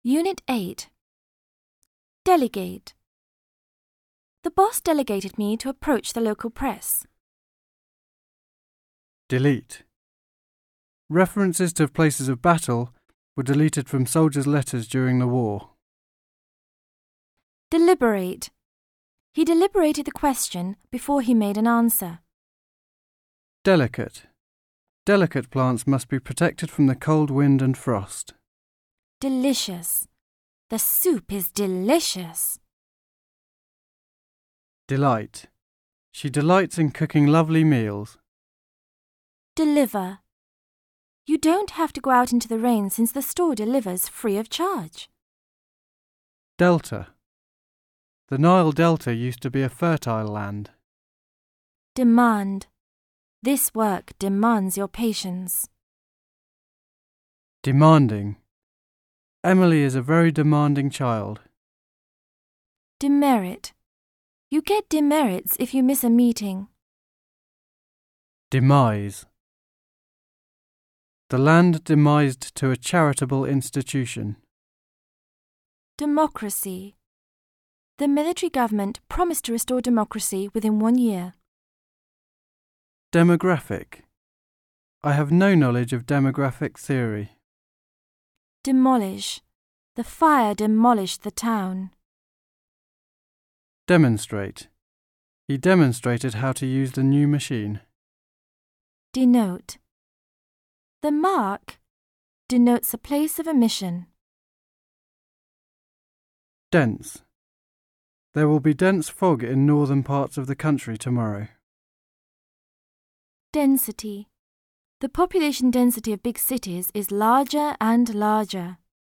Unit 8. Delegate. The boss delegated me to approach the local press. Delete. References to places of battle were deleted from soldiers' letters during the war. Deliberate. He deliberated the question before he made an answer. Delicate. Delicate plants must be protected from the cold wind and frost. Delicious. The soup is delicious. Delight. She delights in cooking lovely meals. Deliver. You don't have to go out into the rain since the store delivers free of charge. Delta. The Nile Delta used to be a fertile land. Demand. This work demands your patience. Demanding. Emily is a very demanding child. Demerit. You get demerits if you miss a meeting. Demise. The land demised to a charitable institution. Democracy. The military government promised to restore democracy within 1 year. Demographic. I have no knowledge of demographic theory. Demolish. The fire demolished the town. Demonstrate. He demonstrated how to use the new machine. Denote. The mark denotes a place of emission. Dense. There will be dense fog in northern parts of the country tomorrow. Density. The population density of big cities is larger and larger.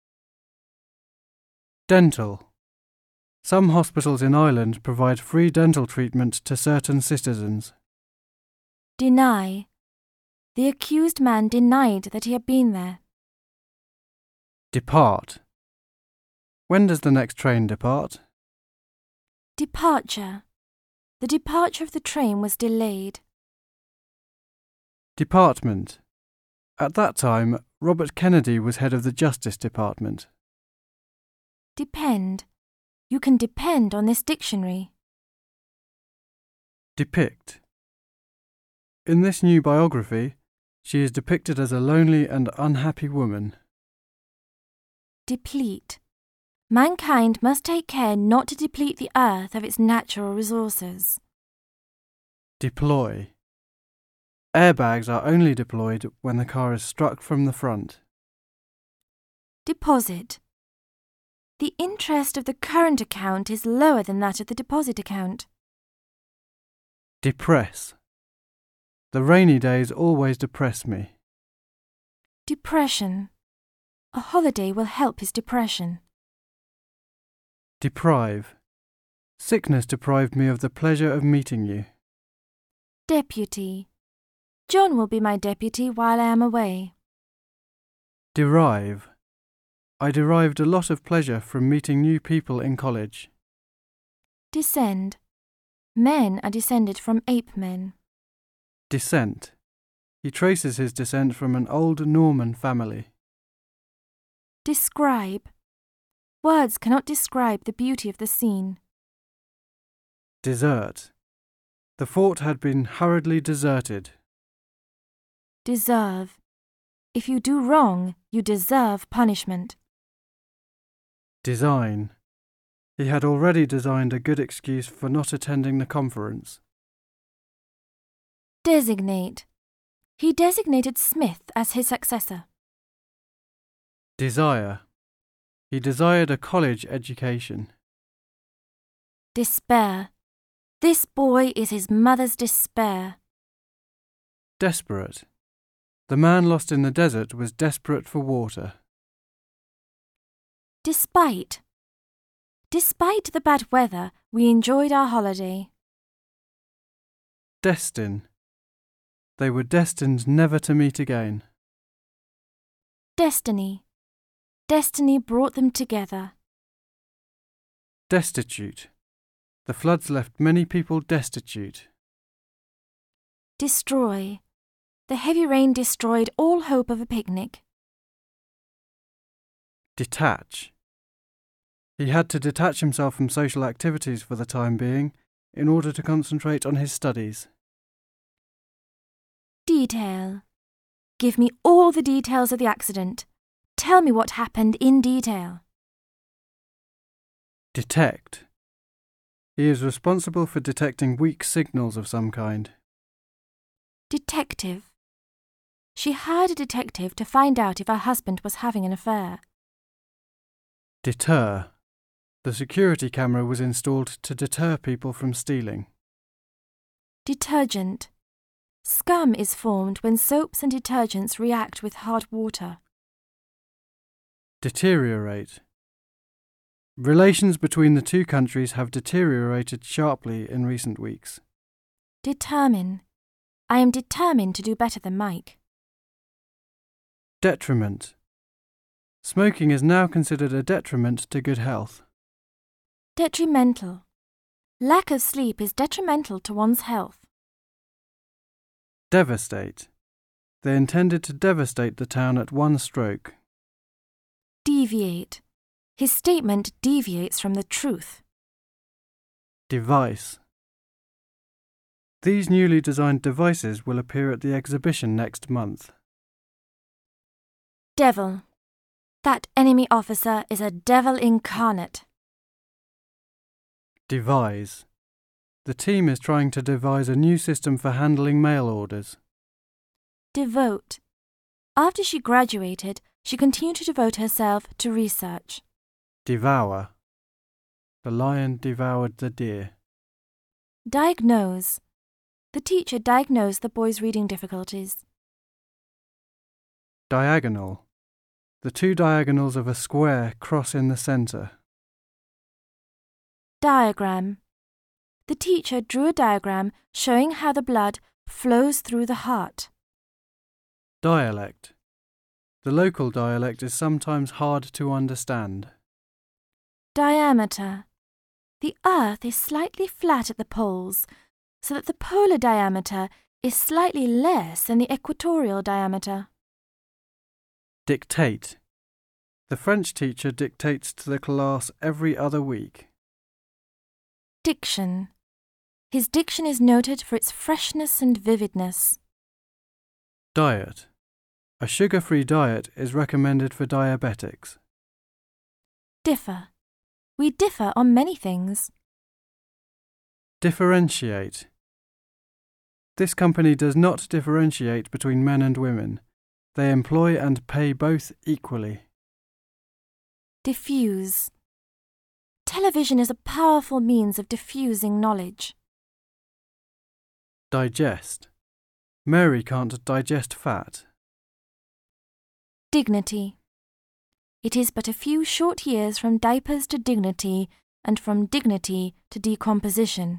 Dental. Some hospitals in Ireland provide free dental treatment to certain citizens. Deny. The accused man denied that he had been there. Depart. When does the next train depart? Departure. The departure of the train was delayed. Department. At that time, Robert Kennedy was head of the Justice Department. Depend. You can depend on this dictionary. Depict. In this new biography, she is depicted as a lonely and unhappy woman. Deplete. Mankind must take care not to deplete the earth of its natural resources. Deploy. Airbags are only deployed when the car is struck from the front. Deposit. The interest of the current account is lower than that of the deposit account. Depress. The rainy days always depress me. Depression. A holiday will help his depression. Deprive. Sickness deprived me of the pleasure of meeting you. Deputy. John will be my deputy while I am away. Derive. I derived a lot of pleasure from meeting new people in college. Descend. Men are descended from ape men. Descent. He traces his descent from an old Norman family. Describe. Words cannot describe the beauty of the scene. Desert. The fort had been hurriedly deserted. Deserve. If you do wrong, you deserve punishment. Design. He had already designed a good excuse for not attending the conference. Designate. He designated Smith as his successor. Desire. He desired a college education. Despair. This boy is his mother's despair. Desperate. The man lost in the desert was desperate for water. Despite. Despite the bad weather, we enjoyed our holiday. Destine. They were destined never to meet again. Destiny. Destiny brought them together. Destitute. The floods left many people destitute. Destroy. The heavy rain destroyed all hope of a picnic. Detach. He had to detach himself from social activities for the time being in order to concentrate on his studies. Detail. Give me all the details of the accident. Tell me what happened in detail. Detect. He is responsible for detecting weak signals of some kind. Detective. She hired a detective to find out if her husband was having an affair. Deter. The security camera was installed to deter people from stealing. Detergent. Scum is formed when soaps and detergents react with hard water. Deteriorate. Relations between the two countries have deteriorated sharply in recent weeks. Determine. I am determined to do better than Mike. Detriment. Smoking is now considered a detriment to good health. Detrimental. Lack of sleep is detrimental to one's health. Devastate. They intended to devastate the town at one stroke. Deviate. His statement deviates from the truth. Device. These newly designed devices will appear at the exhibition next month. Devil. That enemy officer is a devil incarnate. Devise. The team is trying to devise a new system for handling mail orders. Devote. After she graduated, she continued to devote herself to research. Devour. The lion devoured the deer. Diagnose. The teacher diagnosed the boy's reading difficulties. Diagonal. The two diagonals of a square cross in the centre. Diagram. The teacher drew a diagram showing how the blood flows through the heart. Dialect. The local dialect is sometimes hard to understand. Diameter. The Earth is slightly flat at the poles, so that the polar diameter is slightly less than the equatorial diameter. Dictate. The French teacher dictates to the class every other week. Diction. His diction is noted for its freshness and vividness. Diet. A sugar-free diet is recommended for diabetics. Differ. We differ on many things. Differentiate. This company does not differentiate between men and women. They employ and pay both equally. Diffuse. Television is a powerful means of diffusing knowledge. Digest. Mary can't digest fat. Dignity. It is but a few short years from diapers to dignity, and from dignity to decomposition.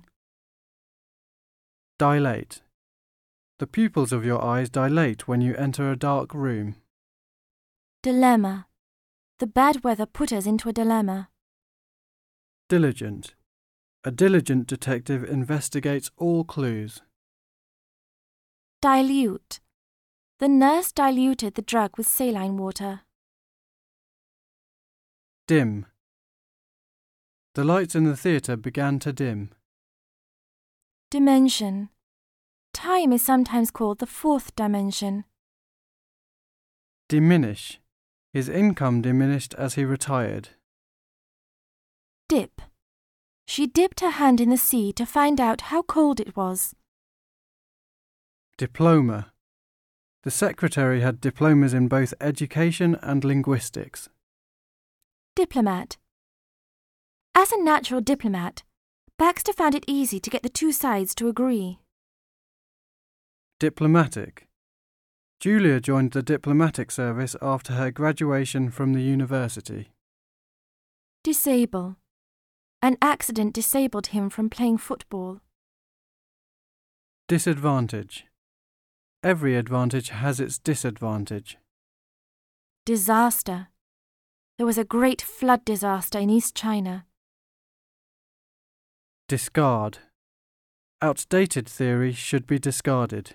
Dilate. The pupils of your eyes dilate when you enter a dark room. Dilemma. The bad weather put us into a dilemma. Diligent. A diligent detective investigates all clues. Dilute. The nurse diluted the drug with saline water. Dim. The lights in the theatre began to dim. Dimension. Time is sometimes called the fourth dimension. Diminish. His income diminished as he retired. Dip. She dipped her hand in the sea to find out how cold it was. Diploma. The secretary had diplomas in both education and linguistics. Diplomat. As a natural diplomat, Baxter found it easy to get the two sides to agree. Diplomatic. Julia joined the diplomatic service after her graduation from the university. Disable. An accident disabled him from playing football. Disadvantage. Every advantage has its disadvantage. Disaster. There was a great flood disaster in East China. Discard. Outdated theory should be discarded.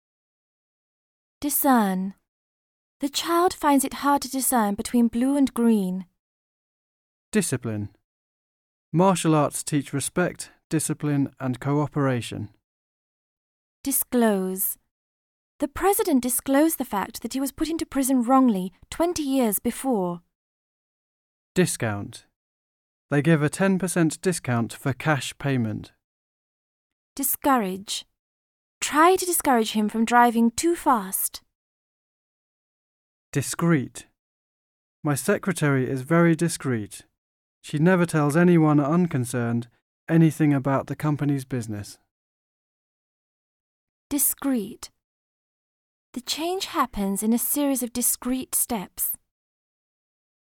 Discern. The child finds it hard to discern between blue and green. Discipline. Martial arts teach respect, discipline, and cooperation. Disclose. The President disclosed the fact that he was put into prison wrongly 20 years before. Discount. They give a 10% discount for cash payment. Discourage. Try to discourage him from driving too fast. Discreet. My secretary is very discreet. She never tells anyone unconcerned anything about the company's business. Discreet. The change happens in a series of discrete steps.